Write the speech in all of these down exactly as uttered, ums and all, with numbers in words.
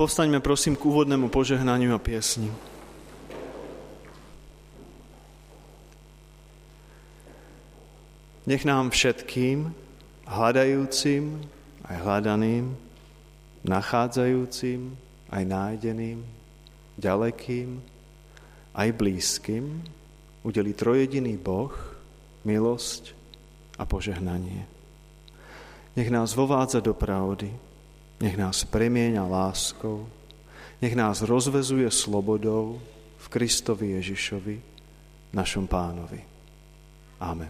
Povstaňme prosím k úvodnému požehnaniu a piesni. Nech nám všetkým, hľadajúcim, aj hľadaným, nachádzajúcim, aj nájdeným, ďalekým, aj blízkym, udelí trojjediný Boh milosť a požehnanie. Nech nás vovádza do pravdy, nech nás premieňa láskou, nech nás rozvezuje slobodou v Kristovi Ježišovi, našom Pánovi. Amen.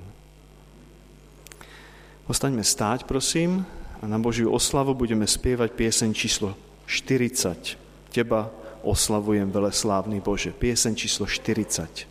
Ostaňme stáť, prosím, a na Božiu oslavu budeme spievať pieseň číslo štyridsať. Teba oslavujem, veleslávny Bože. Pieseň číslo štyridsať.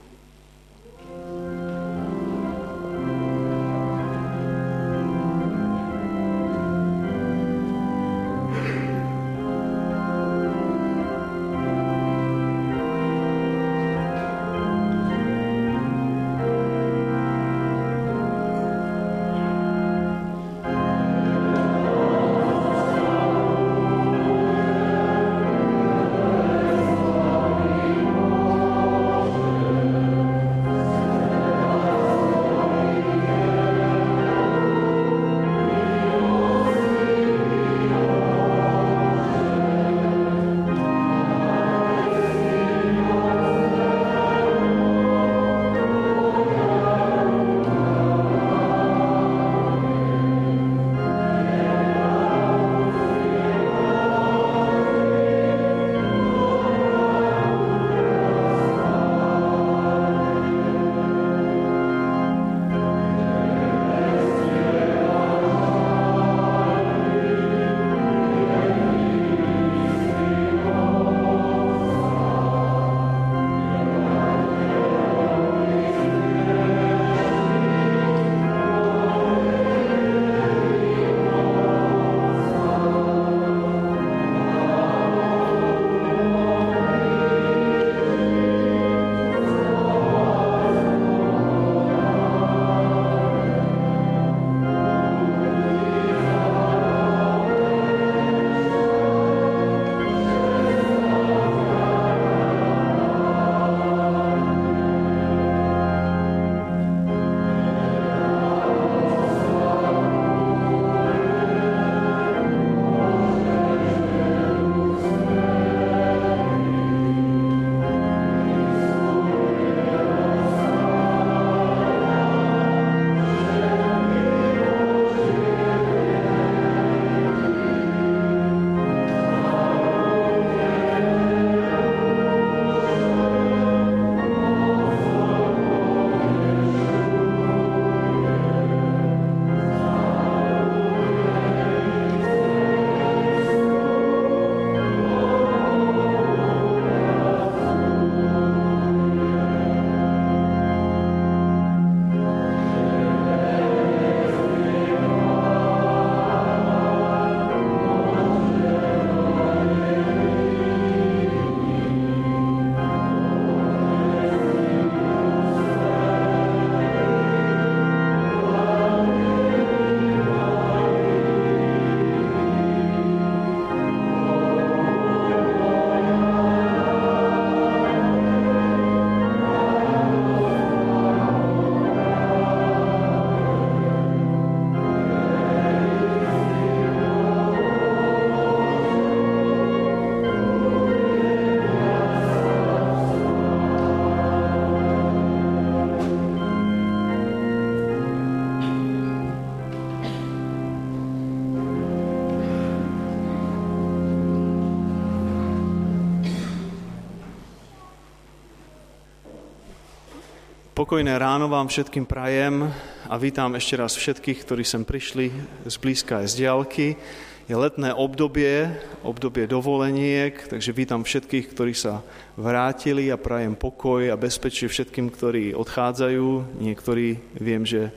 Pokojné ráno vám všetkým prajem a vítam ešte raz všetkých, ktorí sem prišli z blízka aj z diaľky. Je letné obdobie, obdobie dovoleniek, takže vítam všetkých, ktorí sa vrátili a prajem pokoj a bezpečie všetkým, ktorí odchádzajú. Niektorí viem, že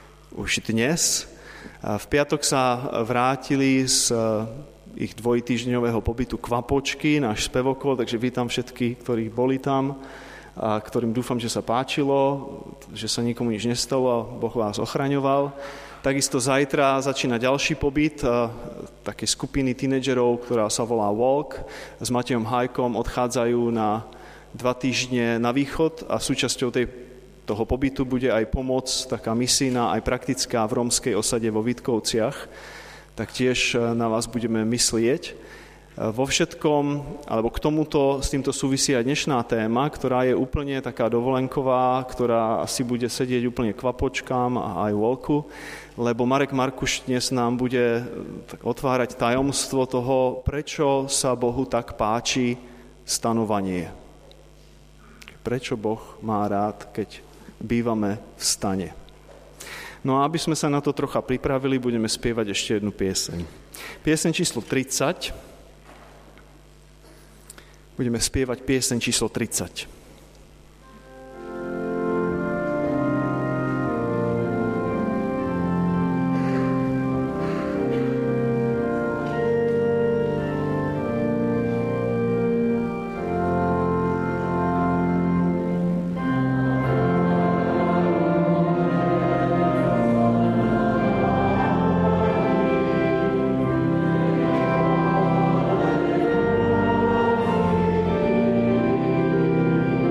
už dnes. A v piatok sa vrátili z ich dvojtýždňového pobytu Kvapočky, náš spevokol, takže vítam všetkých, ktorí boli tam. a ktorým dúfam, že sa páčilo, že sa nikomu nič nestalo a Boh vás ochraňoval. Takisto zajtra začína ďalší pobyt také skupiny tínedžerov, ktorá sa volá Walk. S Matejom Hajkom odchádzajú na dva týždne na východ a súčasťou tej, toho pobytu bude aj pomoc, taká misijná, aj praktická v rómskej osade vo Vítkovciach. Tak tiež na vás budeme myslieť. Vo všetkom, alebo k tomuto, s týmto súvisí aj dnešná téma, ktorá je úplne taká dovolenková, ktorá asi bude sedieť úplne kvapočkám a aj Volku, lebo Marek Markuš dnes nám bude otvárať tajomstvo toho, prečo sa Bohu tak páči stanovanie. Prečo Boh má rád, keď bývame v stane. No a aby sme sa na to trocha pripravili, budeme spievať ešte jednu pieseň. Pieseň číslo tridsať. Budeme spievať pieseň číslo tridsať. Thank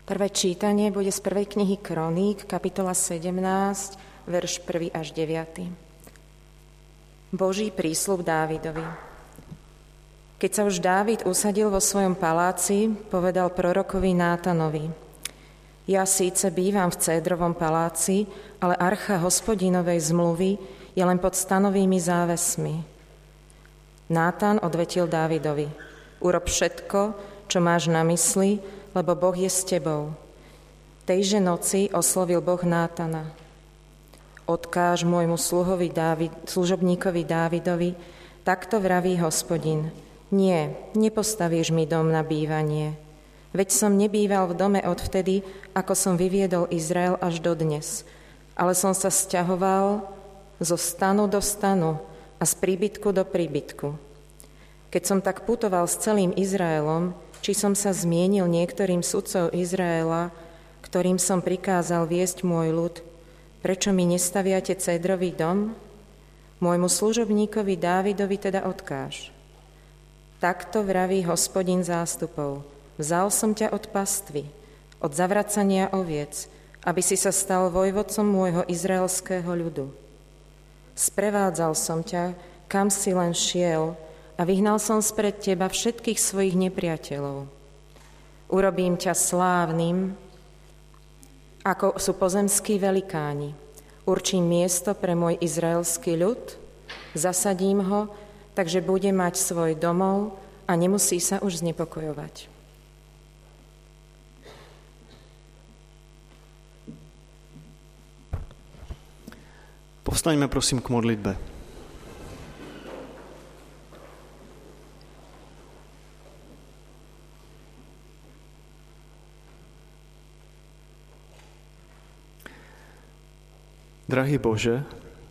Prvé čítanie bude z prvej knihy Kroník, kapitola sedemnásť, verš prvý až deviaty. Boží prísľub Dávidovi. Keď sa už Dávid usadil vo svojom paláci, povedal prorokovi Nátanovi: Ja síce bývam v cédrovom paláci, ale archa Hospodinovej zmluvy je len pod stanovými závesmi. Nátan odvetil Dávidovi: Urob všetko, čo máš na mysli, lebo Boh je s tebou. Tejže noci oslovil Boh Nátana: Odkáž môjmu sluhovi Dávid, služobníkovi Dávidovi, takto vraví Hospodin: Nie, nepostavíš mi dom na bývanie. Veď som nebýval v dome odvtedy, ako som vyviedol Izrael až dodnes, ale som sa sťahoval zo stanu do stanu a z príbytku do príbytku. Keď som tak putoval s celým Izraelom, či som sa zmienil niektorým sudcov Izraela, ktorým som prikázal viesť môj ľud, prečo mi nestaviate cédrový dom? Môjmu služobníkovi Dávidovi teda odkáž. Takto vraví Hospodin zástupov: Vzal som ťa od pastvy, od zavracania oviec, aby si sa stal vojvodcom môjho izraelského ľudu. Sprevádzal som ťa, kam si len šiel, a vyhnal som spred teba všetkých svojich nepriateľov. Urobím ťa slávnym, ako sú pozemskí velikáni. Určím miesto pre môj izraelský ľud, zasadím ho, takže bude mať svoj domov a nemusí sa už znepokojovať. Povstaňme prosím k modlitbe. Drahý Bože,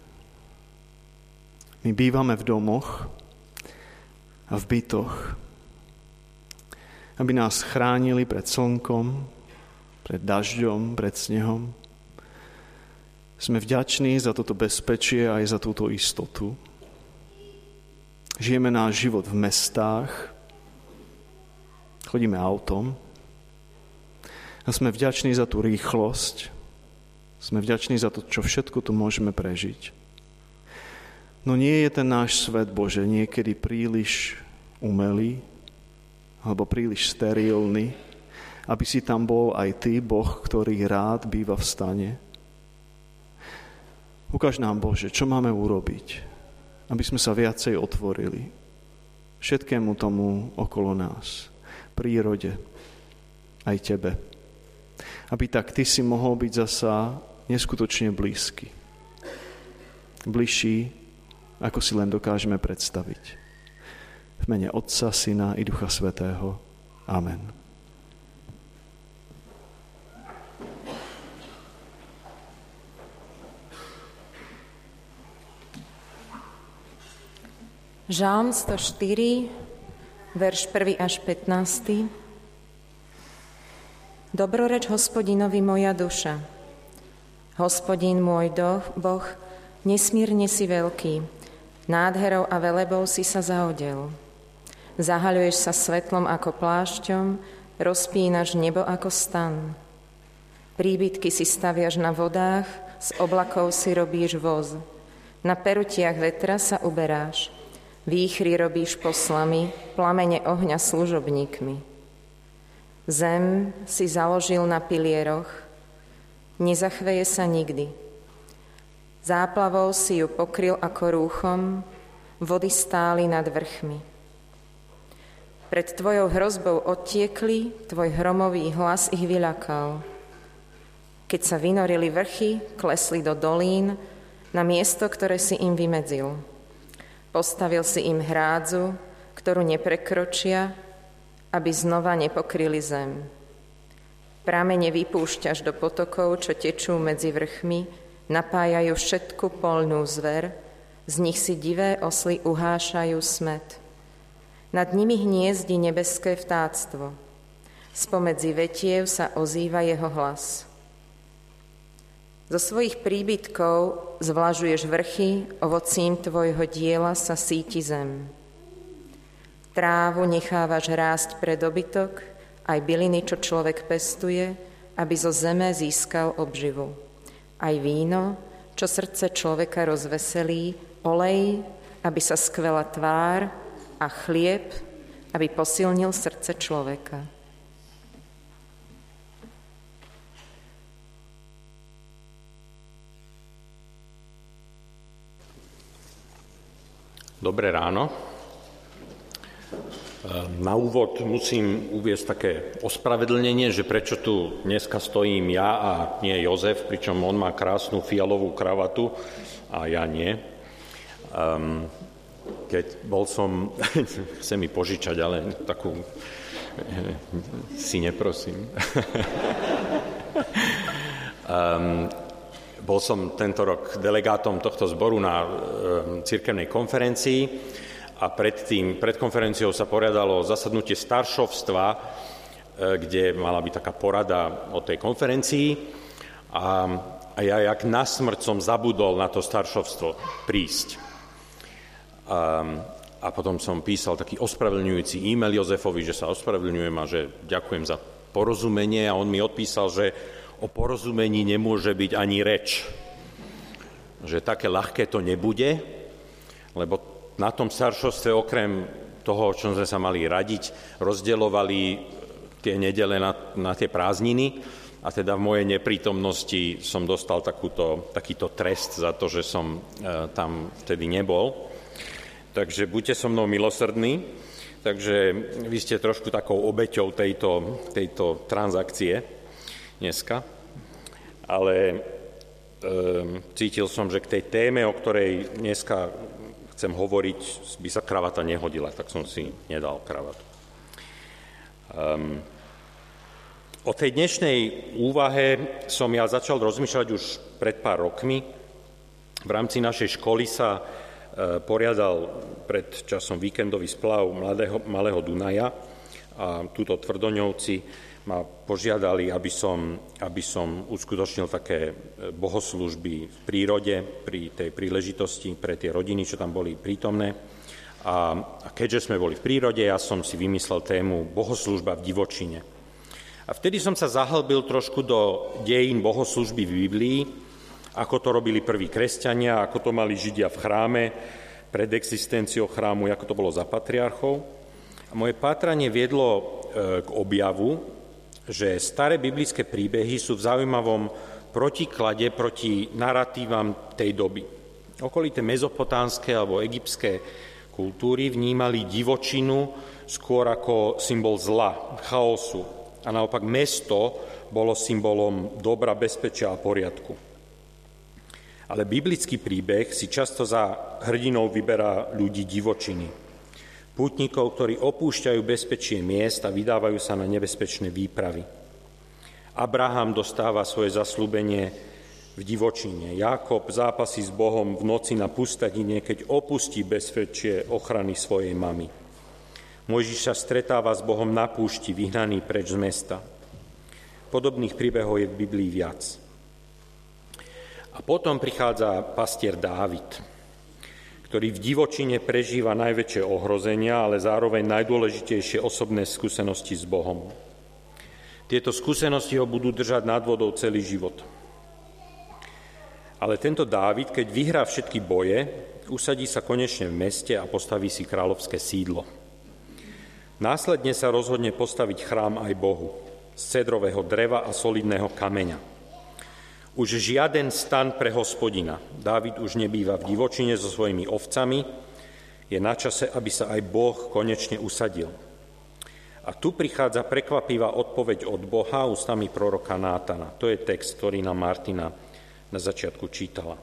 my bývame v domoch a v bytoch, aby nás chránili pred slnkom, pred dažďom, pred snehom. Sme vďační za toto bezpečie aj za túto istotu. Žijeme náš život v mestách, chodíme autom a sme vďační za tú rýchlosť. Sme vďační za to, čo všetko tu môžeme prežiť. No nie je ten náš svet, Bože, niekedy príliš umelý alebo príliš sterilný, aby si tam bol aj Ty, Boh, ktorý rád býva v stane. Ukáž nám, Bože, čo máme urobiť, aby sme sa viacej otvorili všetkému tomu okolo nás, prírode, aj Tebe. Aby tak Ty si mohol byť zasa neskutočne blízky. Bližší, ako si len dokážeme predstaviť. V mene Otca, Syna i Ducha Svätého. Amen. Žalm sto štyri, verš prvý až pätnásty. Dobroreč Hospodinovi moja duša. Hospodin môj do, Boh, nesmírne si veľký, nádherou a velebou si sa zaodel. Zahaľuješ sa svetlom ako plášťom, rozpínaš nebo ako stan. Príbytky si staviaš na vodách, z oblakov si robíš voz. Na perutiach vetra sa uberáš. Výchry robíš poslami, plamene ohňa služobníkmi. Zem si založil na pilieroch, nezachveje sa nikdy. Záplavou si ju pokryl ako rúchom, vody stáli nad vrchmi. Pred tvojou hrozbou odtiekli, tvoj hromový hlas ich vyľakal. Keď sa vynorili vrchy, klesli do dolín, na miesto, ktoré si im vymedzil. Postavil si im hrádzu, ktorú neprekročia, aby znova nepokryli zem. Pramene vypúšťaš do potokov, čo tečú medzi vrchmi, napájajú všetku poľnú zver, z nich si divé osly uhášajú smet. Nad nimi hniezdi nebeské vtáctvo. Spomedzi vetiev sa ozýva jeho hlas. Zo svojich príbytkov zvlažuješ vrchy, ovocím tvojho diela sa síti zem. Trávu nechávaš rásť pre dobytok, aj byliny, čo človek pestuje, aby zo zeme získal obživu. Aj víno, čo srdce človeka rozveselí, olej, aby sa skvela tvár, a chlieb, aby posilnil srdce človeka. Dobré ráno. Na úvod musím uviesť také ospravedlnenie, že prečo tu dneska stojím ja a nie Jozef, pričom on má krásnu fialovú kravatu a ja nie. Um, keď bol som, chce mi požičať, ale takú si neprosím. um, Bol som tento rok delegátom tohto zboru na e, cirkevnej konferencii a predtým, pred konferenciou sa poriadalo zasadnutie staršovstva, e, kde mala byť taká porada o tej konferencii a, a ja jak na smrť som zabudol na to staršovstvo prísť. A, a potom som písal taký ospravedlňujúci e-mail Jozefovi, že sa ospravedlňujem a že ďakujem za porozumenie a on mi odpísal, že o porozumení nemôže byť ani reč. Že také ľahké to nebude, lebo na tom staršovstve okrem toho, o čom sme sa mali radiť, rozdeľovali tie nedele na, na tie prázdniny a teda v mojej neprítomnosti som dostal takúto, takýto trest za to, že som e, tam vtedy nebol. Takže buďte so mnou milosrdní. Takže vy ste trošku takou obeťou tejto, tejto transakcie dneska, ale e, cítil som, že k tej téme, o ktorej dneska chcem hovoriť, by sa kravata nehodila, tak som si nedal kravatu. Um, o tej dnešnej úvahe som ja začal rozmýšľať už pred pár rokmi. V rámci našej školy sa e, poriadal pred časom víkendový splav mladého, Malého Dunaja a túto Tvrdoňovci ma požiadali, aby som, aby som uskutočnil také bohoslúžby v prírode pri tej príležitosti pre tie rodiny, čo tam boli prítomné. A, a keďže sme boli v prírode, ja som si vymyslel tému bohoslúžba v divočine. A vtedy som sa zahlbil trošku do dejín bohoslúžby v Biblii, ako to robili prví kresťania, ako to mali Židia v chráme, pred existenciou chrámu, ako to bolo za patriarchov. A moje pátranie viedlo e, k objavu, že staré biblické príbehy sú v zaujímavom protiklade proti naratívam tej doby. Okolité mezopotánske alebo egyptské kultúry vnímali divočinu skôr ako symbol zla, chaosu. A naopak mesto bolo symbolom dobra, bezpečia a poriadku. Ale biblický príbeh si často za hrdinou vyberá ľudí divočiny. Pútnikov, ktorí opúšťajú bezpečie miest a vydávajú sa na nebezpečné výpravy. Abraham dostáva svoje zasľúbenie v divočine. Jákob zápasí s Bohom v noci na pustatine, keď opustí bezpečie ochrany svojej mamy. Mojžiš sa stretáva s Bohom na púšti, vyhnaný preč z mesta. Podobných príbehov je v Biblii viac. A potom prichádza pastier Dávid, ktorý v divočine prežíva najväčšie ohrozenia, ale zároveň najdôležitejšie osobné skúsenosti s Bohom. Tieto skúsenosti ho budú držať nad vodou celý život. Ale tento Dávid, keď vyhrá všetky boje, usadí sa konečne v meste a postaví si kráľovské sídlo. Následne sa rozhodne postaviť chrám aj Bohu z cedrového dreva a solidného kameňa. Už žiaden stan pre Hospodina. Dávid už nebýva v divočine so svojimi ovcami. Je na čase, aby sa aj Boh konečne usadil. A tu prichádza prekvapivá odpoveď od Boha ústami proroka Nátana. To je text, ktorý nám Martina na začiatku čítala.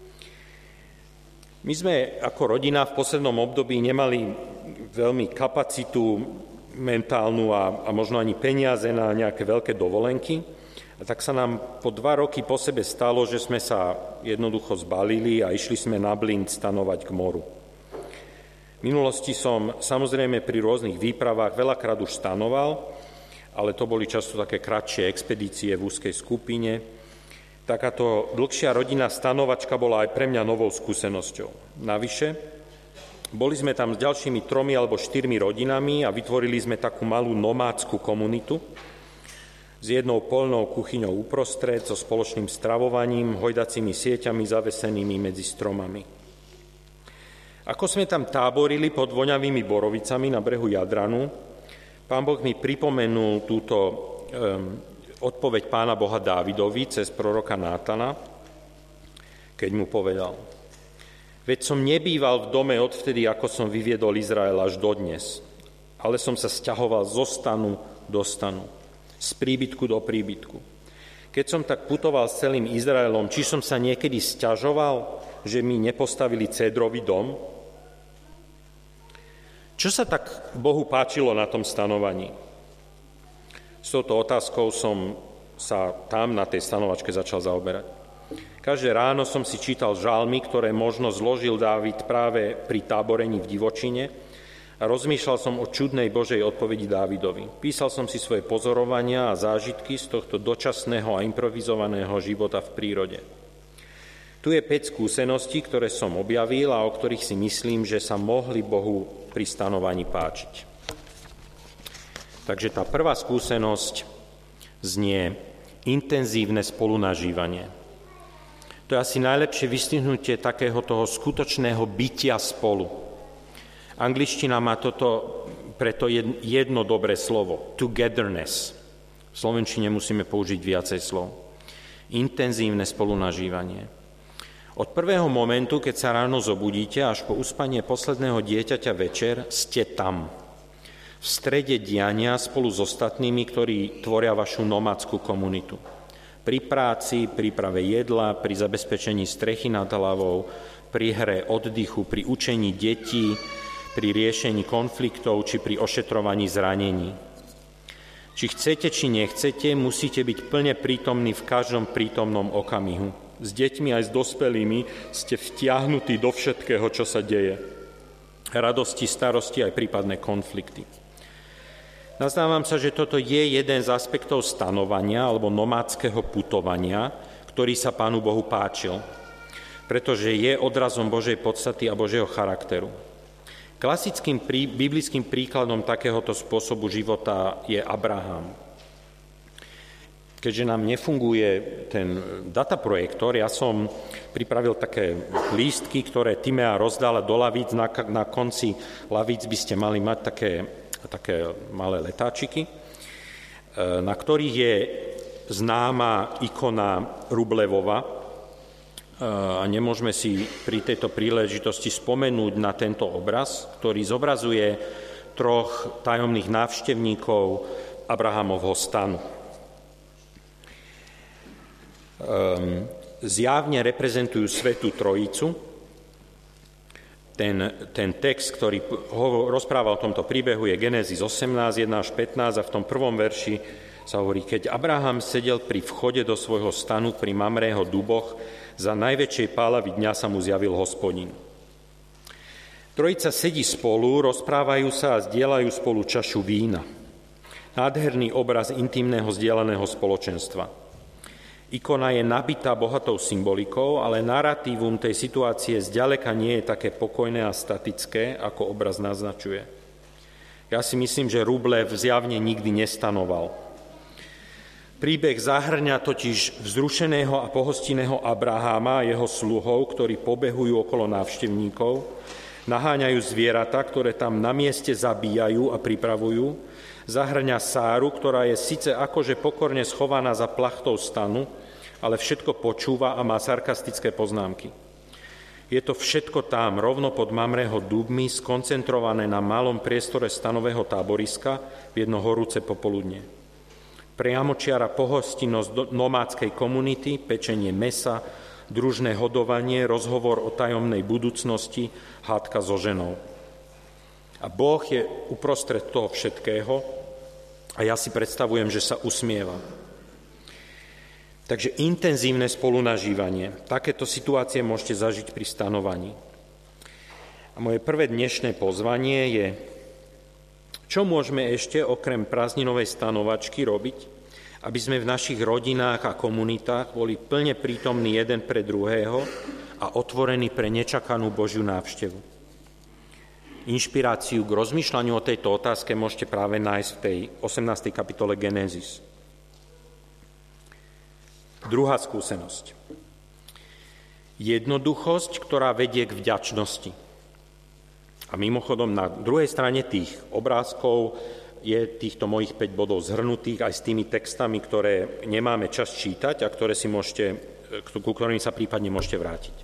My sme ako rodina v poslednom období nemali veľmi kapacitu mentálnu a, a možno ani peniaze na nejaké veľké dovolenky. A tak sa nám po dva roky po sebe stalo, že sme sa jednoducho zbalili a išli sme na blind stanovať k moru. V minulosti som samozrejme pri rôznych výpravách veľakrát už stanoval, ale to boli často také kratšie expedície v úzkej skupine. Takáto dlhšia rodinná stanovačka bola aj pre mňa novou skúsenosťou. Navyše, boli sme tam s ďalšími tromi alebo štyrmi rodinami a vytvorili sme takú malú nomádskú komunitu. S s jednou poľnou kuchyňou uprostred, so spoločným stravovaním, hojdacími sieťami zavesenými medzi stromami. Ako sme tam táborili pod voňavými borovicami na brehu Jadranu, Pán Boh mi pripomenul túto um, odpoveď Pána Boha Dávidovi cez proroka Nátana, keď mu povedal: Veď som nebýval v dome odvtedy, ako som vyviedol Izrael až dodnes, ale som sa sťahoval zo stanu do stanu, z príbytku do príbytku. Keď som tak putoval s celým Izraelom, či som sa niekedy sťažoval, že mi nepostavili cédrový dom? Čo sa tak Bohu páčilo na tom stanovaní? S touto otázkou som sa tam na tej stanovačke začal zaoberať. Každé ráno som si čítal žalmy, ktoré možno zložil Dávid práve pri táborení v divočine, a rozmýšľal som o čudnej Božej odpovedi Dávidovi. Písal som si svoje pozorovania a zážitky z tohto dočasného a improvizovaného života v prírode. Tu je päť skúseností, ktoré som objavil a o ktorých si myslím, že sa mohli Bohu pri stanovaní páčiť. Takže tá prvá skúsenosť znie intenzívne spolunažívanie. To je asi najlepšie vystihnutie takého toho skutočného bytia spolu. Angličtina má toto preto jedno dobré slovo, togetherness. V slovenčine musíme použiť viacej slov. Intenzívne spolunažívanie. Od prvého momentu, keď sa ráno zobudíte, až po uspanie posledného dieťaťa večer, ste tam. V strede diania spolu s ostatnými, ktorí tvoria vašu nomadskú komunitu. Pri práci, príprave jedla, pri zabezpečení strechy nad hlavou, pri hre oddychu, pri učení detí, pri riešení konfliktov či pri ošetrovaní zranení. Či chcete, či nechcete, musíte byť plne prítomní v každom prítomnom okamihu. S deťmi aj s dospelými ste vtiahnutí do všetkého, čo sa deje. Radosti, starosti aj prípadné konflikty. Nazdávam sa, že toto je jeden z aspektov stanovania alebo nomádskeho putovania, ktorý sa Pánu Bohu páčil, pretože je odrazom Božej podstaty a Božieho charakteru. Klasickým prí, biblickým príkladom takéhoto spôsobu života je Abraham. Keďže nám nefunguje ten dataprojektor, ja som pripravil také lístky, ktoré Timea rozdala do lavíc. Na, na konci lavíc by ste mali mať také, také malé letáčiky, na ktorých je známa ikona Rublevova. A nemôžeme si pri tejto príležitosti spomenúť na tento obraz, ktorý zobrazuje troch tajomných návštevníkov Abrahamovho stanu. Zjavne reprezentujú Svätú Trojicu. Ten, ten text, ktorý ho rozpráva o tomto príbehu, je Genézis osemnásť, jeden až pätnásť, a v tom prvom verši sa hovorí: Keď Abraham sedel pri vchode do svojho stanu pri Mamrého duboch, za najväčšej pálavy dňa sa mu zjavil Hospodin. Trojica sedí spolu, rozprávajú sa a zdieľajú spolu čašu vína. Nádherný obraz intimného zdieľaného spoločenstva. Ikona je nabitá bohatou symbolikou, ale naratívum tej situácie zďaleka nie je také pokojné a statické, ako obraz naznačuje. Ja si myslím, že Rublev zjavne nikdy nestanoval. Príbeh zahŕňa totiž vzrušeného a pohostinného Abraháma a jeho sluhov, ktorí pobehujú okolo návštevníkov, naháňajú zvieratá, ktoré tam na mieste zabíjajú a pripravujú. Zahŕňa Sáru, ktorá je síce akože pokorne schovaná za plachtou stanu, ale všetko počúva a má sarkastické poznámky. Je to všetko tam, rovno pod Mamreho dubmi, skoncentrované na malom priestore stanového táboriska v jedno horúce popoludne. Priamočiara pohostinnosť nomádskej komunity, pečenie mesa, družné hodovanie, rozhovor o tajomnej budúcnosti, hádka so ženou. A Boh je uprostred toho všetkého a ja si predstavujem, že sa usmieva. Takže intenzívne spolunažívanie. Takéto situácie môžete zažiť pri stanovaní. A moje prvé dnešné pozvanie je: čo môžeme ešte okrem prázdninovej stanovačky robiť, aby sme v našich rodinách a komunitách boli plne prítomní jeden pre druhého a otvorení pre nečakanú Božiu návštevu? Inšpiráciu k rozmýšľaniu o tejto otázke môžete práve nájsť v tej osemnástej kapitole Genézis. Druhá skúsenosť. Jednoduchosť, ktorá vedie k vďačnosti. A mimochodom na druhej strane tých obrázkov je týchto mojich päť bodov zhrnutých aj s tými textami, ktoré nemáme čas čítať a ktoré si môžete, ku ktorým sa prípadne môžete vrátiť.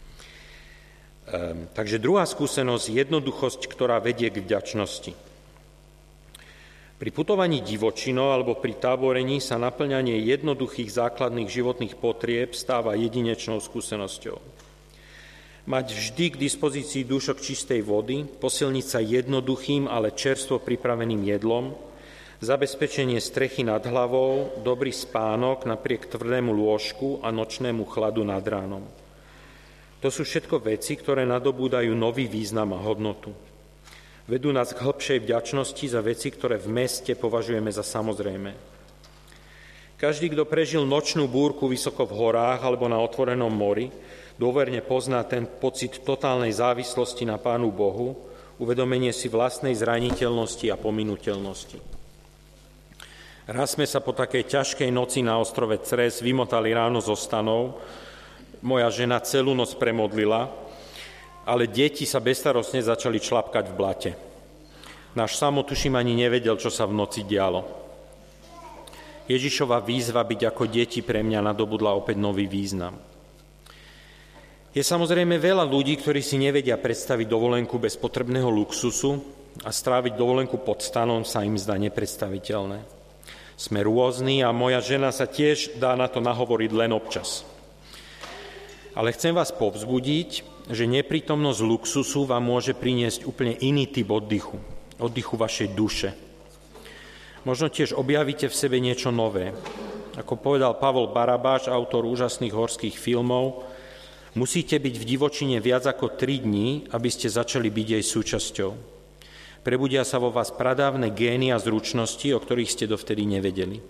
Ehm, takže druhá skúsenosť, jednoduchosť, ktorá vedie k vďačnosti. Pri putovaní divočinou alebo pri táborení sa naplňanie jednoduchých základných životných potrieb stáva jedinečnou skúsenosťou. Mať vždy k dispozícii dúšok čistej vody, posilniť sa jednoduchým, ale čerstvo pripraveným jedlom, zabezpečenie strechy nad hlavou, dobrý spánok napriek tvrdému lôžku a nočnému chladu nad ránom. To sú všetko veci, ktoré nadobúdajú nový význam a hodnotu. Vedú nás k hĺbšej vďačnosti za veci, ktoré v meste považujeme za samozrejmé. Každý, kto prežil nočnú búrku vysoko v horách alebo na otvorenom mori, dôverne pozná ten pocit totálnej závislosti na Pánu Bohu, uvedomenie si vlastnej zraniteľnosti a pominuteľnosti. Raz sme sa po takej ťažkej noci na ostrove Cres vymotali ráno zo stanov. Moja žena celú noc premodlila, ale deti sa bezstarostne začali šlapkať v blate. Náš Samo, tuším, ani nevedel, čo sa v noci dialo. Ježišova výzva byť ako deti pre mňa nadobudla opäť nový význam. Je samozrejme veľa ľudí, ktorí si nevedia predstaviť dovolenku bez potrebného luxusu a stráviť dovolenku pod stanom sa im zdá nepredstaviteľné. Sme rôzni a moja žena sa tiež dá na to nahovoriť len občas. Ale chcem vás povzbudiť, že neprítomnosť luxusu vám môže priniesť úplne iný typ oddychu, oddychu vašej duše. Možno tiež objavíte v sebe niečo nové. Ako povedal Pavol Barabáš, autor úžasných horských filmov, musíte byť v divočine viac ako tri dní, aby ste začali byť jej súčasťou. Prebudia sa vo vás pradávne gény a zručnosti, o ktorých ste dovtedy nevedeli.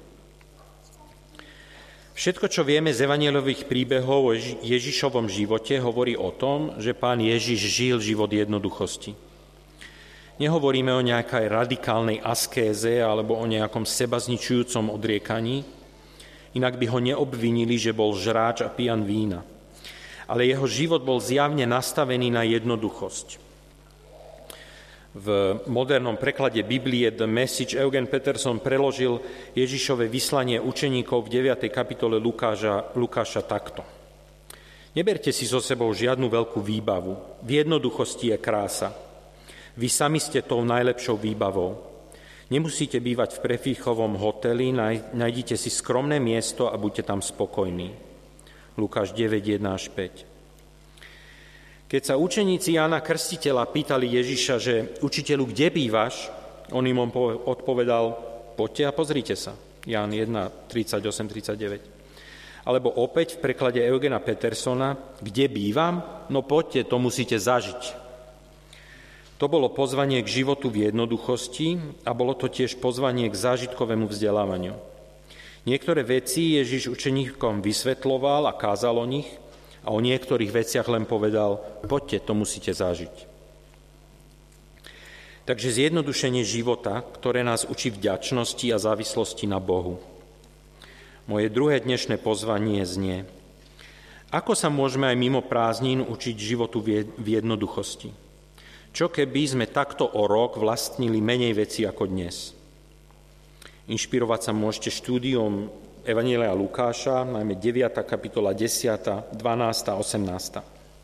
Všetko, čo vieme z evanjelových príbehov o Ježišovom živote, hovorí o tom, že Pán Ježiš žil život jednoduchosti. Nehovoríme o nejakej radikálnej askéze alebo o nejakom sebazničujúcom odriekaní, inak by ho neobvinili, že bol žráč a pijan vína. Ale jeho život bol zjavne nastavený na jednoduchosť. V modernom preklade Biblie The Message Eugen Peterson preložil Ježišove vyslanie učeníkov v deviatej kapitole Lukáša, Lukáša takto. Neberte si so sebou žiadnu veľkú výbavu. V jednoduchosti je krása. Vy sami ste tou najlepšou výbavou. Nemusíte bývať v prefíchovom hoteli, nájdite si skromné miesto a buďte tam spokojní. Lukáš deväť, jeden až päť. Keď sa učeníci Jána Krstiteľa pýtali Ježiša, že učiteľu, kde bývaš, on im odpovedal, poďte a pozrite sa. Ján jeden, tridsaťosem tridsaťdeväť. Alebo opäť v preklade Eugena Petersona, kde bývam? No poďte, to musíte zažiť. To bolo pozvanie k životu v jednoduchosti a bolo to tiež pozvanie k zážitkovému vzdelávaniu. Niektoré veci Ježiš učeníkom vysvetloval a kázal o nich, a o niektorých veciach len povedal, poďte, to musíte zažiť. Takže zjednodušenie života, ktoré nás učí vďačnosti a závislosti na Bohu. Moje druhé dnešné pozvanie znie, ako sa môžeme aj mimo prázdnin učiť životu v jednoduchosti? Čo keby sme takto o rok vlastnili menej veci ako dnes? Inšpirovať sa môžete štúdiom Evanjelia Lukáša, najmä deviata kapitola, desať, dvanásť a osemnásť.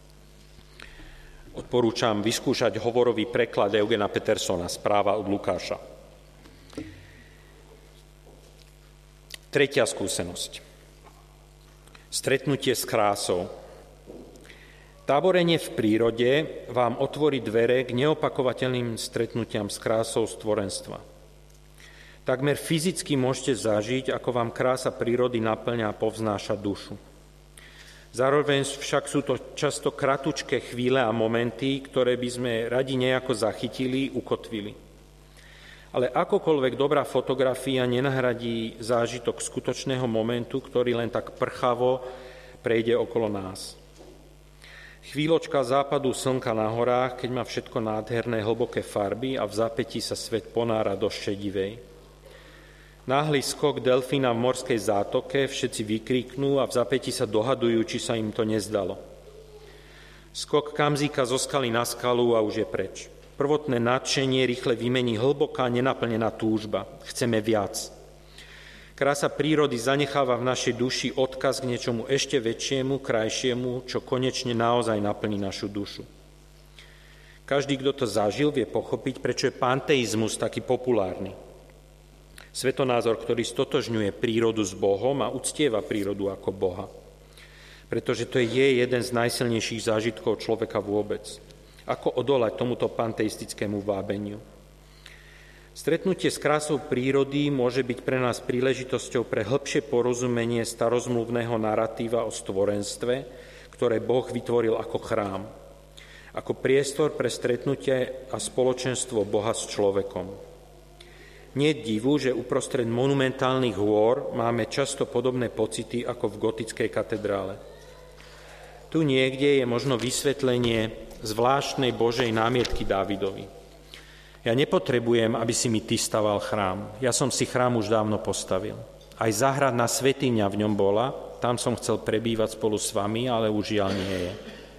Odporúčam vyskúšať hovorový preklad Eugena Petersona, Správa od Lukáša. Tretia skúsenosť. Stretnutie s krásou. Táborenie v prírode vám otvorí dvere k neopakovateľným stretnutiam s krásou stvorenstva. Takmer fyzicky môžete zažiť, ako vám krása prírody naplňa a povznáša dušu. Zároveň však sú to často kratučké chvíle a momenty, ktoré by sme radi nejako zachytili, ukotvili. Ale akokoľvek dobrá fotografia nenahradí zážitok skutočného momentu, ktorý len tak prchavo prejde okolo nás. Chvíľočka západu slnka na horách, keď má všetko nádherné hlboké farby a v zápätí sa svet ponára do šedivej. Náhly skok delfína v morskej zátoke, všetci vykríknú a v zapätí sa dohadujú, či sa im to nezdalo. Skok kamzíka zo skaly na skalu a už je preč. Prvotné nadšenie rýchle vymení hlboká nenaplnená túžba. Chceme viac. Krása prírody zanecháva v našej duši odkaz k niečomu ešte väčšiemu, krajšiemu, čo konečne naozaj naplní našu dušu. Každý, kto to zažil, vie pochopiť, prečo je panteizmus taký populárny. Svetonázor, ktorý stotožňuje prírodu s Bohom a uctieva prírodu ako Boha. Pretože to je jeden z najsilnejších zážitkov človeka vôbec. Ako odolať tomuto panteistickému vábeniu? Stretnutie s krásou prírody môže byť pre nás príležitosťou pre hĺbšie porozumenie starozmluvného naratíva o stvorenstve, ktoré Boh vytvoril ako chrám. Ako priestor pre stretnutie a spoločenstvo Boha s človekom. Nie je divu, že uprostred monumentálnych hôr máme často podobné pocity ako v gotickej katedrále. Tu niekde je možno vysvetlenie zvláštnej Božej námietky Dávidovi. Ja nepotrebujem, aby si mi ty staval chrám. Ja som si chrám už dávno postavil. Aj záhradná svätyňa v ňom bola, tam som chcel prebývať spolu s vami, ale už žiaľ nie je.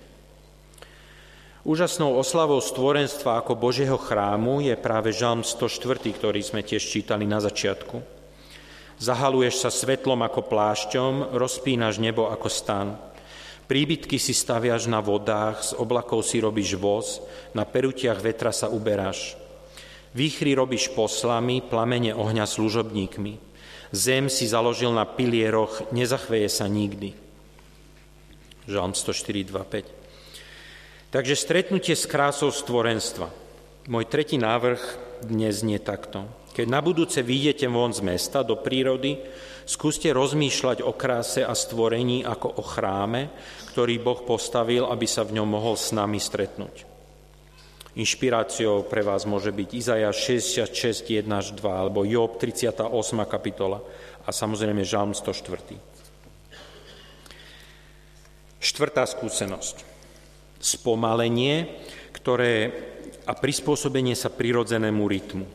Úžasnou oslavou stvorenstva ako Božieho chrámu je práve Žalm sto štyri, ktorý sme tiež čítali na začiatku. Zahaluješ sa svetlom ako plášťom, rozpínaš nebo ako stan. Príbytky si staviaš na vodách, z oblakov si robíš voz, na perutiach vetra sa uberáš. Výchry robíš poslami, plamene ohňa služobníkmi. Zem si založil na pilieroch, nezachveje sa nikdy. Žalm sto štyri, dva, päť. Takže stretnutie s krásou stvorenstva. Môj tretí návrh dnes znie takto. Keď na budúce vyjdete von z mesta do prírody, skúste rozmýšľať o kráse a stvorení ako o chráme, ktorý Boh postavil, aby sa v ňom mohol s nami stretnúť. Inšpiráciou pre vás môže byť Izajáš šesťdesiatšesť, jeden až dva, alebo Job tridsiata ôsma kapitola a samozrejme Žalm sto štyri. Štvrtá skúsenosť. Spomalenie, ktoré a prispôsobenie sa prirodzenému rytmu.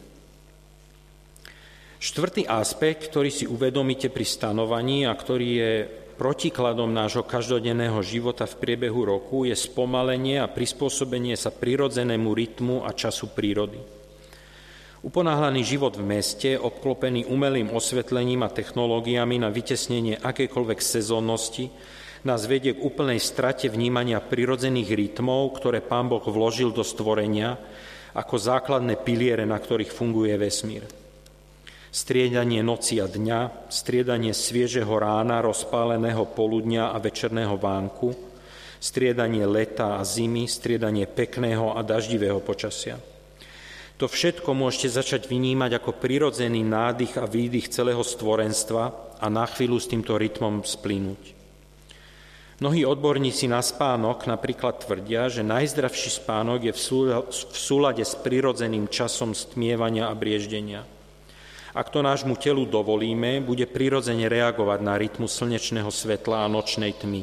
Štvrtý aspekt, ktorý si uvedomíte pri stanovaní a ktorý je protikladom nášho každodenného života v priebehu roku, je spomalenie a prispôsobenie sa prirodzenému rytmu a času prírody. Uponáhlaný život v meste, obklopený umelým osvetlením a technológiami na vytesnenie akejkoľvek sezónnosti, nás vedie k úplnej strate vnímania prirodzených rytmov, ktoré Pán Boh vložil do stvorenia ako základné piliere, na ktorých funguje vesmír. Striedanie noci a dňa, striedanie sviežeho rána, rozpáleného poludňa a večerného vánku, striedanie leta a zimy, striedanie pekného a daždivého počasia. To všetko môžete začať vnímať ako prirodzený nádych a výdych celého stvorenstva a na chvíľu s týmto rytmom splynúť. Mnohí odborníci na spánok napríklad tvrdia, že najzdravší spánok je v súlade s prirodzeným časom stmievania a brieždenia. Ak to nášmu telu dovolíme, bude prirodzene reagovať na rytmus slnečného svetla a nočnej tmy.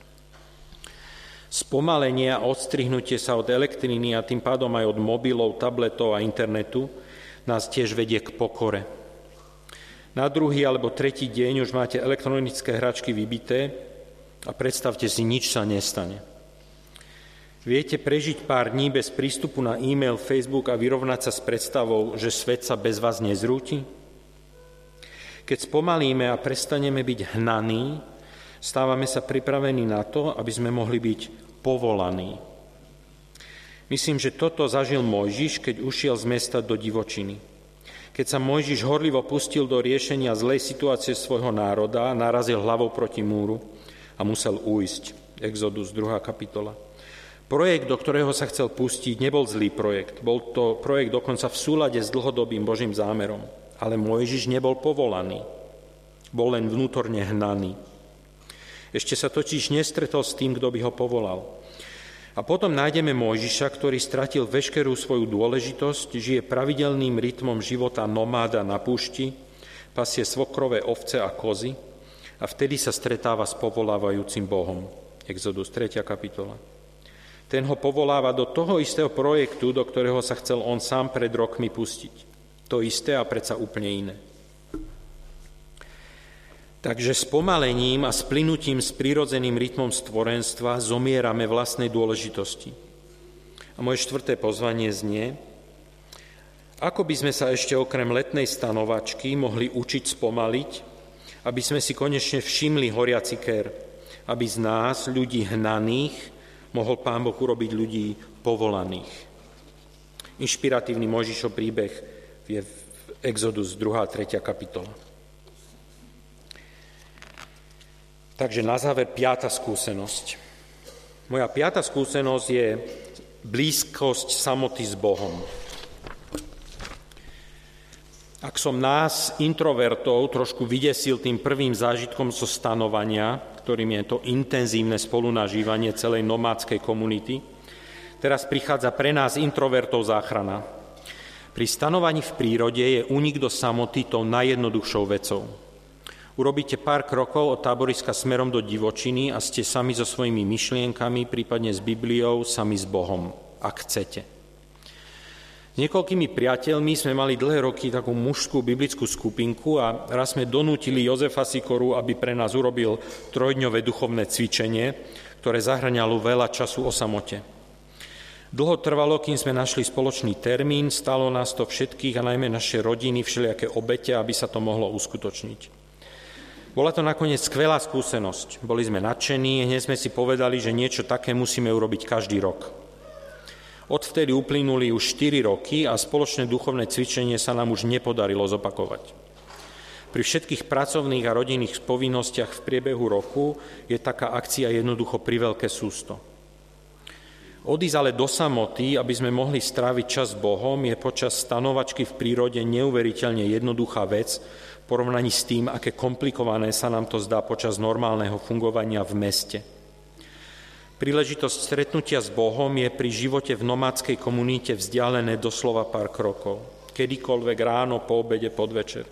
Spomalenie a odstrihnutie sa od elektriny a tým pádom aj od mobilov, tabletov a internetu nás tiež vedie k pokore. Na druhý alebo tretí deň už máte elektronické hračky vybité, a predstavte si, nič sa nestane. Viete prežiť pár dní bez prístupu na e-mail, Facebook a vyrovnať sa s predstavou, že svet sa bez vás nezrúti? Keď spomalíme a prestaneme byť hnaní, stávame sa pripravení na to, aby sme mohli byť povolaní. Myslím, že toto zažil Mojžiš, keď ušiel z mesta do divočiny. Keď sa Mojžiš horlivo pustil do riešenia zlej situácie svojho národa, narazil hlavou proti múru a musel újsť. Exodus druhá kapitola. Projekt, do ktorého sa chcel pustiť, nebol zlý projekt. Bol to projekt dokonca v súlade s dlhodobým Božím zámerom. Ale Mojžiš nebol povolaný. Bol len vnútorne hnaný. Ešte sa totiž nestretol s tým, kto by ho povolal. A potom nájdeme Mojžiša, ktorý stratil veškerú svoju dôležitosť, žije pravidelným rytmom života nomáda na púšti, pasie svokrové ovce a kozy, a vtedy sa stretáva s povolávajúcim Bohom. Exodus tretia kapitola. Ten ho povoláva do toho istého projektu, do ktorého sa chcel on sám pred rokmi pustiť. To isté a predsa úplne iné. Takže spomalením a splynutím s prirodzeným rytmom stvorenstva zomierame vlastnej dôležitosti. A moje štvrté pozvanie znie: ako by sme sa ešte okrem letnej stanovačky mohli učiť spomaliť, aby sme si konečne všimli horiaci ker, aby z nás, ľudí hnaných, mohol Pán Boh urobiť ľudí povolaných. Inšpiratívny Mojžišov príbeh je v Exodus druhá a tretia kapitola. Takže na záver piata skúsenosť. Moja piata skúsenosť je blízkosť samoty s Bohom. Ak som nás, introvertov, trošku vydesil tým prvým zážitkom zo stanovania, ktorým je to intenzívne spolunažívanie celej nomádskej komunity, teraz prichádza pre nás, introvertov, záchrana. Pri stanovaní v prírode je únik do samoty tou najjednoduchšou vecou. Urobíte pár krokov od táboriska smerom do divočiny a ste sami so svojimi myšlienkami, prípadne s Bibliou, sami s Bohom, ak chcete. S niekoľkými priateľmi sme mali dlhé roky takú mužskú biblickú skupinku a raz sme donútili Jozefa Sikoru, aby pre nás urobil trojdňové duchovné cvičenie, ktoré zahŕňalo veľa času o samote. Dlho trvalo, kým sme našli spoločný termín, stalo nás to všetkých a najmä naše rodiny všelijaké obete, aby sa to mohlo uskutočniť. Bola to nakoniec skvelá skúsenosť. Boli sme nadšení, hneď sme si povedali, že niečo také musíme urobiť každý rok. Odvtedy uplynuli už štyri roky a spoločné duchovné cvičenie sa nám už nepodarilo zopakovať. Pri všetkých pracovných a rodinných povinnostiach v priebehu roku je taká akcia jednoducho priveľké sústo. Odísť ale do samoty, aby sme mohli stráviť čas s Bohom, je počas stanovačky v prírode neuveriteľne jednoduchá vec, v porovnaní s tým, aké komplikované sa nám to zdá počas normálneho fungovania v meste. Príležitosť stretnutia s Bohom je pri živote v nomádskej komunite vzdialené doslova pár krokov. Kedykoľvek ráno, po obede, podvečer.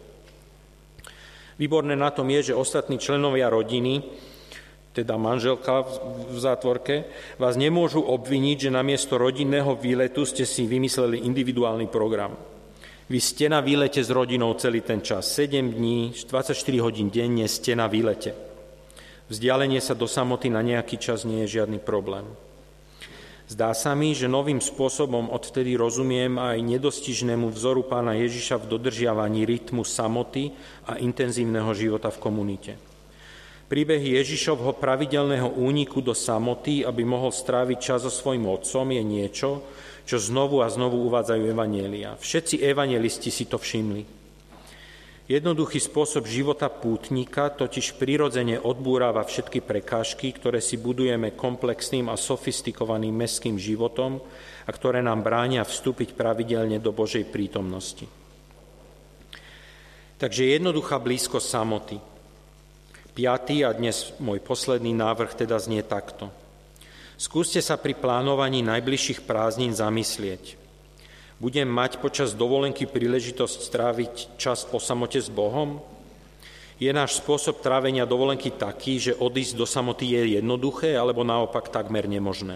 Výborné na tom je, že ostatní členovia rodiny, teda manželka v zátvorke, vás nemôžu obviniť, že namiesto rodinného výletu ste si vymysleli individuálny program. Vy ste na výlete s rodinou celý ten čas. sedem dní, dvadsaťštyri hodín denne ste na výlete. Vzdialenie sa do samoty na nejaký čas nie je žiadny problém. Zdá sa mi, že novým spôsobom odvtedy rozumiem aj nedostižnému vzoru Pána Ježiša v dodržiavaní rytmu samoty a intenzívneho života v komunite. Príbehy Ježišovho pravidelného úniku do samoty, aby mohol stráviť čas so svojím otcom, je niečo, čo znovu a znovu uvádzajú evanjelia. Všetci evanjelisti si to všimli. Jednoduchý spôsob života pútnika totiž prirodzene odbúrava všetky prekážky, ktoré si budujeme komplexným a sofistikovaným mestským životom a ktoré nám bránia vstúpiť pravidelne do Božej prítomnosti. Takže jednoduchá blízkosť samoty. Piatý a dnes môj posledný návrh teda znie takto. Skúste sa pri plánovaní najbližších prázdnin zamyslieť. Budem mať počas dovolenky príležitosť stráviť čas o samote s Bohom? Je náš spôsob trávenia dovolenky taký, že odísť do samoty je jednoduché, alebo naopak takmer nemožné?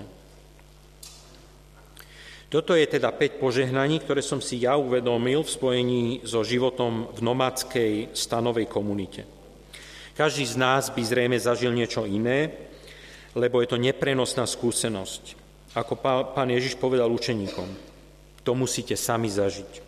Toto je teda päť požehnaní, ktoré som si ja uvedomil v spojení so životom v nomádskej stanovej komunite. Každý z nás by zrejme zažil niečo iné, lebo je to neprenosná skúsenosť. Ako Pán Ježiš povedal učeníkom, to musíte sami zažiť.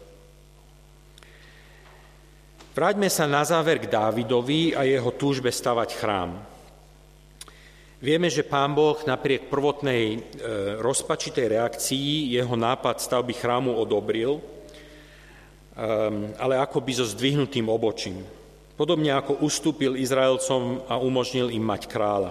Vráťme sa na záver k Dávidovi a jeho túžbe stavať chrám. Vieme, že Pán Boh napriek prvotnej e, rozpačitej reakcii jeho nápad stavby chrámu odobril, e, ale akoby so zdvihnutým obočím. Podobne ako ustúpil Izraelcom a umožnil im mať kráľa.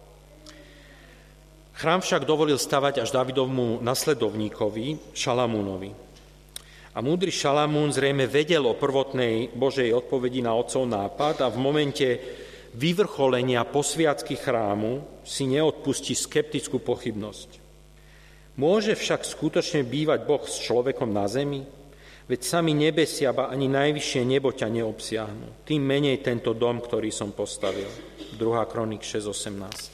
Chrám však dovolil stavať až Dávidovmu nasledovníkovi, Šalamúnovi. A múdry Šalamún zrejme vedel o prvotnej Božej odpovedi na otcov nápad a v momente vyvrcholenia posviacky chrámu si neodpustí skeptickú pochybnosť. Môže však skutočne bývať Boh s človekom na zemi? Veď sami nebesia, ba ani najvyššie nebo ťa neobsiahnu. Tým menej tento dom, ktorý som postavil. druhá Kroník šesť osemnásť.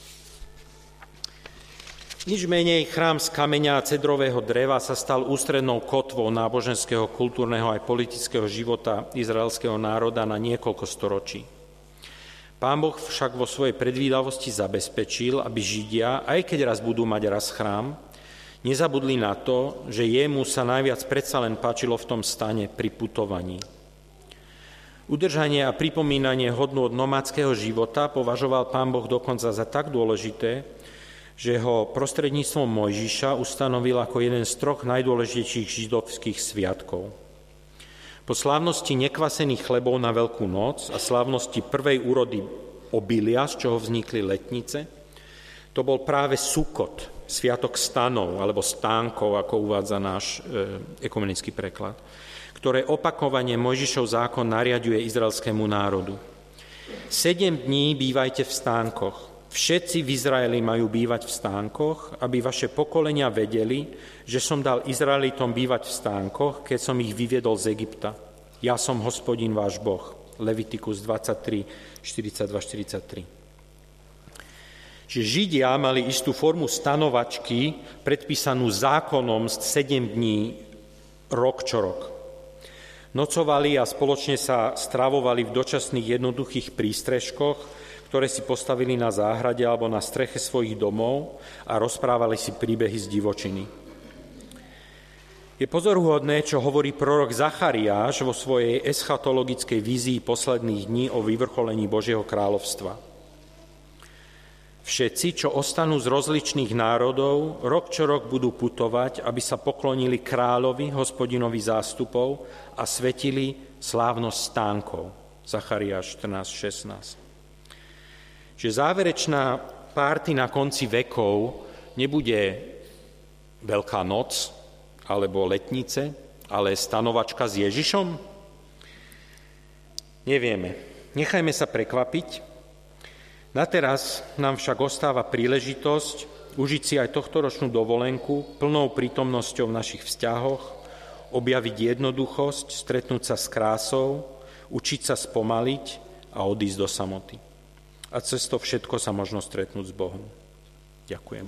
Nič menej chrám z kameňa a cedrového dreva sa stal ústrednou kotvou náboženského, kultúrneho aj politického života izraelského národa na niekoľko storočí. Pán Boh však vo svojej predvídavosti zabezpečil, aby Židia, aj keď raz budú mať raz chrám, nezabudli na to, že jemu sa najviac predsa len páčilo v tom stane pri putovaní. Udržanie a pripomínanie hodnôt nomadského života považoval Pán Boh dokonca za tak dôležité, že ho prostredníctvom Mojžiša ustanovil ako jeden z troch najdôležitejších židovských sviatkov. Po slávnosti nekvasených chlebov na Veľkú noc a slávnosti prvej úrody obilia, z čoho vznikli letnice, to bol práve Sukot, sviatok stanov alebo stánkov, ako uvádza náš e, ekumenický preklad, ktoré opakovane Mojžišov zákon nariaďuje izraelskému národu. Sedem dní bývajte v stánkoch. Všetci v Izraeli majú bývať v stánkoch, aby vaše pokolenia vedeli, že som dal Izraelitom bývať v stánkoch, keď som ich vyviedol z Egypta. Ja som Hospodin váš Boh. Levitikus dvadsaťtri, štyridsaťdva štyridsaťtri. Čiže Židia mali istú formu stanovačky, predpísanú zákonom sedem dní, rok čo rok. Nocovali a spoločne sa stravovali v dočasných jednoduchých prístrežkoch, ktoré si postavili na záhrade alebo na streche svojich domov a rozprávali si príbehy z divočiny. Je pozoruhodné, čo hovorí prorok Zachariáš vo svojej eschatologickej vízii posledných dní o vyvrcholení Božieho kráľovstva. Všetci, čo ostanú z rozličných národov, rok čo rok budú putovať, aby sa poklonili kráľovi, Hospodinovi zástupov a svetili slávnosť stánkov. Zachariáš štrnásť šestnásť. Že záverečná párty na konci vekov nebude Veľká noc alebo letnice, ale stanovačka s Ježišom? Nevieme. Nechajme sa prekvapiť. Na teraz nám však ostáva príležitosť užiť si aj tohtoročnú dovolenku plnou prítomnosťou v našich vzťahoch, objaviť jednoduchosť, stretnúť sa s krásou, učiť sa spomaliť a odísť do samoty. A cez to všetko sa možno stretnúť s Bohom. Ďakujem.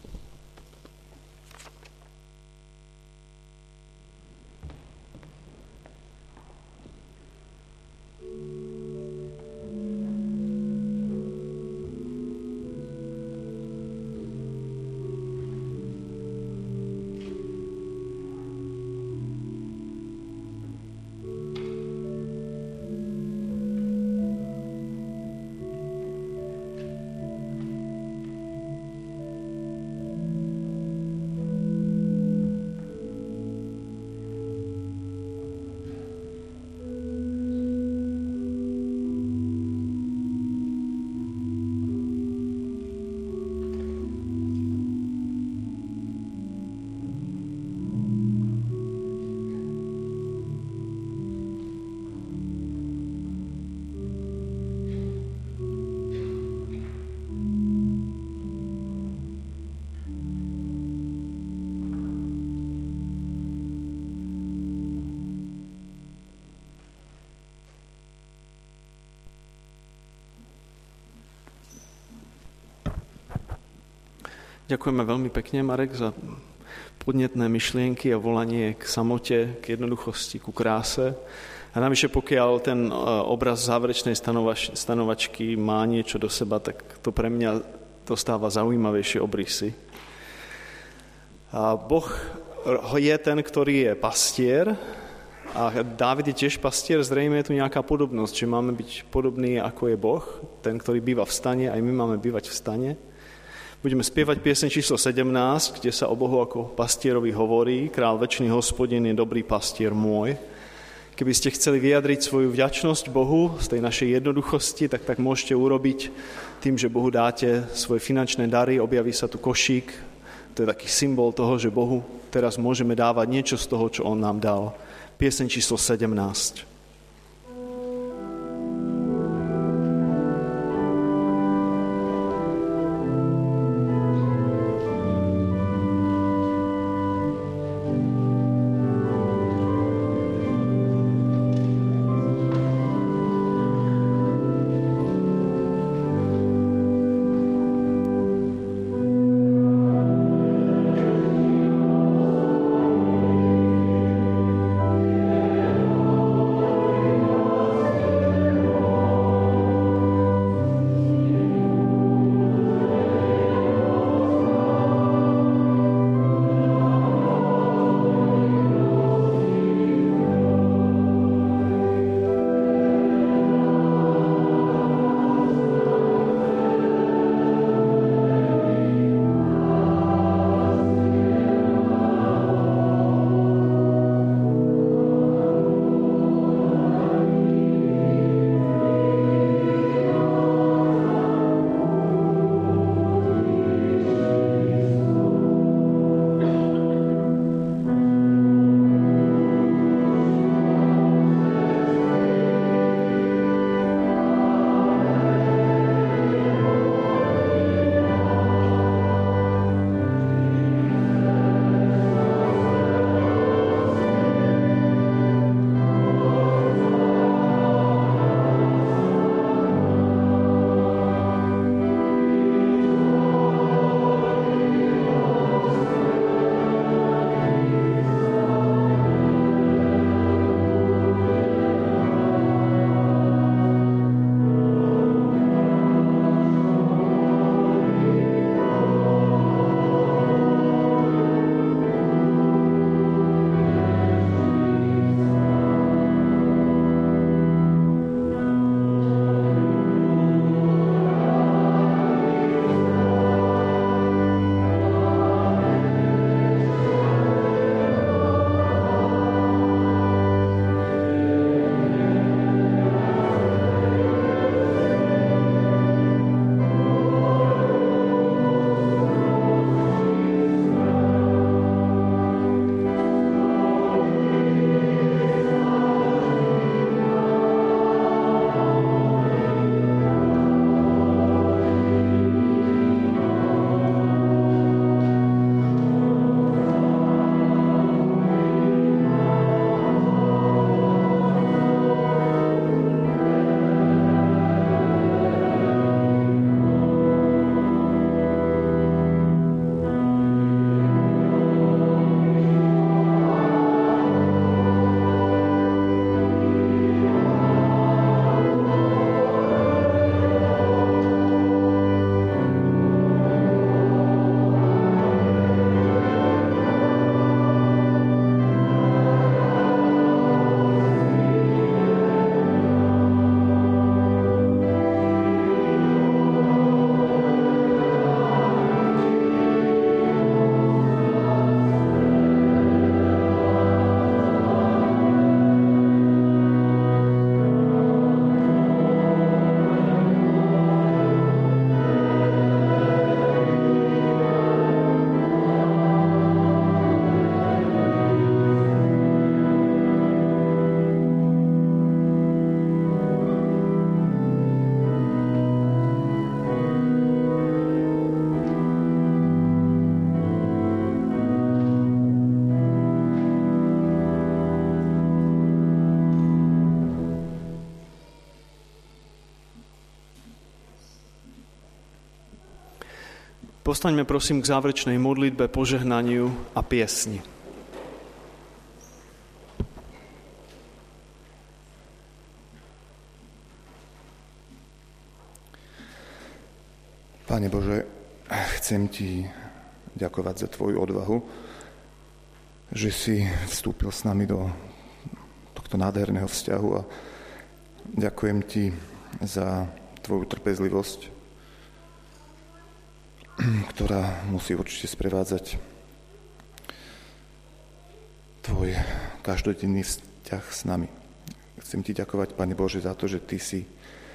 Ďakujeme veľmi pekne, Marek, za podnetné myšlienky a volanie k samote, k jednoduchosti, ku kráse. A navyše, pokiaľ ten obraz záverečnej stanovač- stanovačky má niečo do seba, tak to pre mňa dostáva zaujímavejšie obrysy. A Boh je ten, ktorý je pastier, a Dávid je tiež pastier, zrejme je tu nejaká podobnosť, že máme byť podobní, ako je Boh, ten, ktorý býva v stane, aj my máme bývať v stane. Budeme spievať pieseň číslo sedemnásť, kde sa o Bohu ako pastierovi hovorí: Král večný Hospodin je dobrý pastier môj. Keby ste chceli vyjadriť svoju vďačnosť Bohu z tej našej jednoduchosti, tak tak môžete urobiť tým, že Bohu dáte svoje finančné dary, objaví sa tu košík. To je taký symbol toho, že Bohu teraz môžeme dávať niečo z toho, čo On nám dal. Pieseň číslo sedemnásť. Thank you. Postaňme prosím k záverečnej modlitbe, požehnaniu a piesni. Pane Bože, chcem Ti ďakovať za Tvoju odvahu, že si vstúpil s nami do tohto nádherného vzťahu a ďakujem Ti za Tvoju trpezlivosť, ktorá musí určite sprevádzať Tvoj každodenný vzťah s nami. Chcem Ti ďakovať, Pane Bože, za to, že Ty si,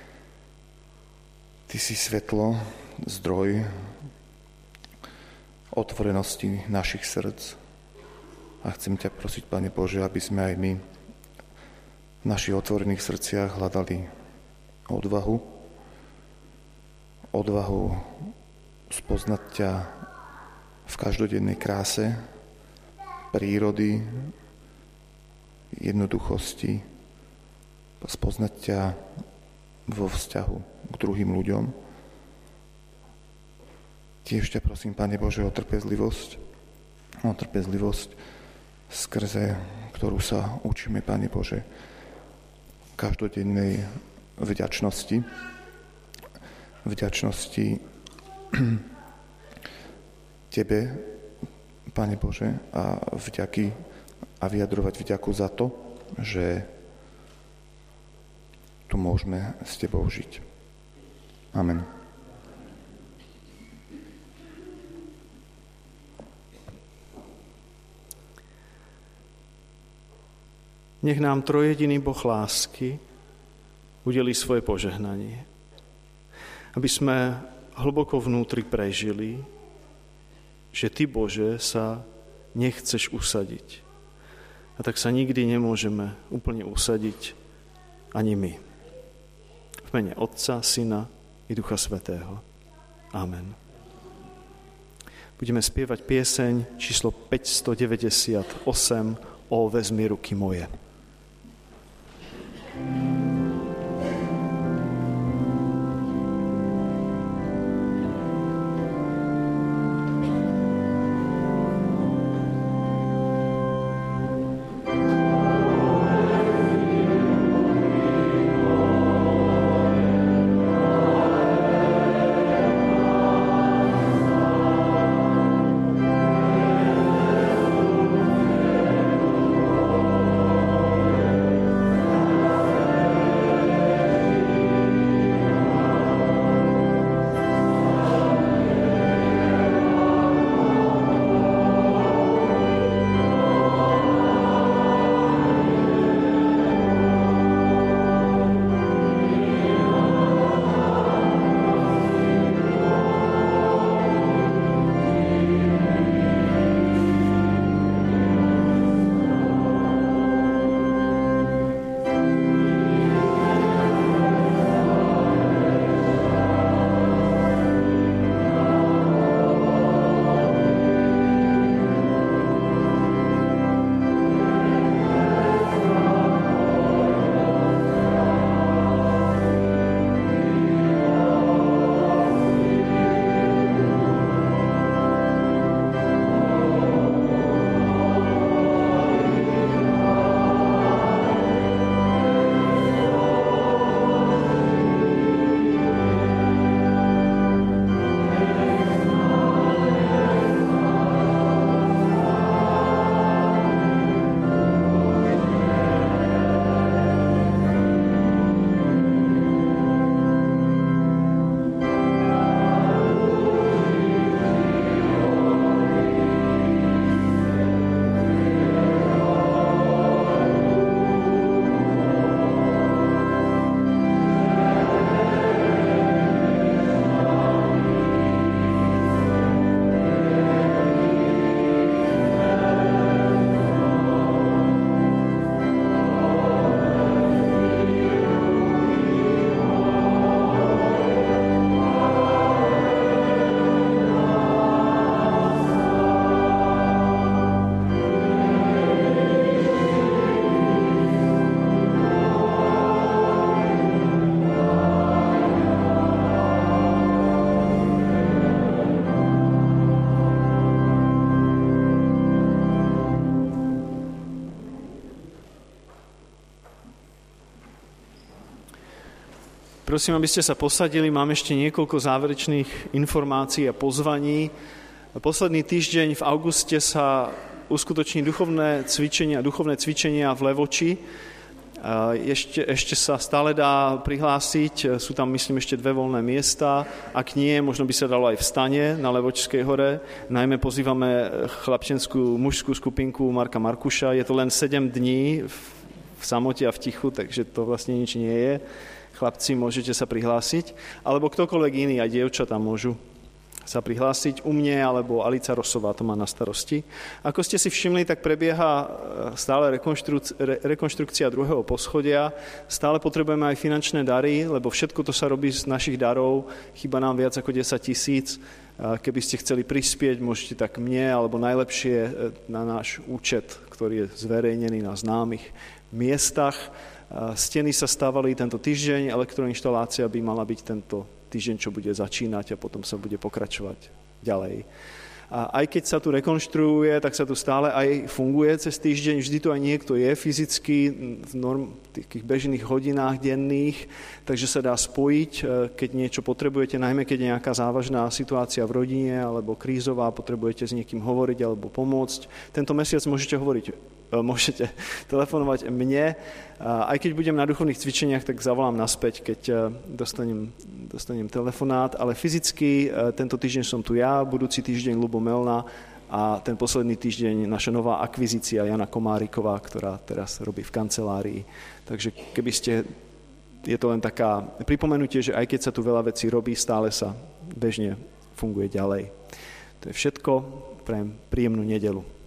Ty si svetlo, zdroj otvorenosti našich srdc. A chcem ťa prosiť, Pane Bože, aby sme aj my v našich otvorených srdciach hľadali odvahu, odvahu spoznať ťa v každodennej kráse prírody, jednoduchosti, spoznať ťa vo vzťahu k druhým ľuďom. Tiež ťa prosím, Pane Bože, o trpezlivosť, o trpezlivosť, skrze ktorú sa učíme, Pane Bože, každodennej vďačnosti, vďačnosti Tebe, Pane Bože, a vďaky a vyjadrovať vďaku za to, že tu môžeme s Tebou žiť. Amen. Nech nám trojjediný Boh lásky udelí svoje požehnanie. Aby sme hlboko vnútri prežili, že Ty, Bože, sa nechceš usadiť. A tak sa nikdy nemôžeme úplne usadiť ani my. V mene Otca, Syna i Ducha Svätého. Amen. Budeme spievať pieseň číslo päťstodeväťdesiatosem O vezmi ruky moje. Amen. Prosím, aby ste sa posadili, mám ešte niekoľko záverečných informácií a pozvaní. Posledný týždeň v auguste sa uskutoční duchovné cvičenia, duchovné cvičenia v Levoči. Ešte, ešte sa stále dá prihlásiť, sú tam, myslím, ešte dve voľné miesta. Ak nie, možno by sa dalo aj v Stane na Levočskej hore. Najmä pozývame chlapčenskú mužskú skupinku Marka Markuša. Je to len sedem dní v, v samote a v tichu, takže to vlastne nič nie je. Chlapci, môžete sa prihlásiť. Alebo ktokoľvek iný, aj dievčatá môžu sa prihlásiť u mne, alebo Alica Rosová to má na starosti. Ako ste si všimli, tak prebieha stále rekonštruk- re- rekonštrukcia druhého poschodia. Stále potrebujeme aj finančné dary, lebo všetko to sa robí z našich darov. Chýba nám viac ako desať tisíc. Keby ste chceli prispieť, môžete tak mne, alebo najlepšie na náš účet, ktorý je zverejnený na známych miestach. Steny sa stávali tento týždeň, elektroinštalácia by mala byť tento týždeň, čo bude začínať a potom sa bude pokračovať ďalej. A aj keď sa tu rekonštruuje, tak sa tu stále aj funguje cez týždeň. Vždy tu aj niekto je fyzicky v norm, takých bežných hodinách denných, takže sa dá spojiť, keď niečo potrebujete, najmä keď je nejaká závažná situácia v rodine alebo krízová, potrebujete s niekým hovoriť alebo pomôcť. Tento mesiac môžete hovoriť môžete telefonovať mne. Aj keď budem na duchovných cvičeniach, tak zavolám naspäť, keď dostanem, dostanem telefonát, ale fyzicky tento týždeň som tu ja, budúci týždeň Ľubo Melna a ten posledný týždeň naša nová akvizícia Jana Komáriková, ktorá teraz robí v kancelárii. Takže keby ste, je to len taká pripomenutie, že aj keď sa tu veľa vecí robí, stále sa bežne funguje ďalej. To je všetko. Prajem príjemnú nedeľu.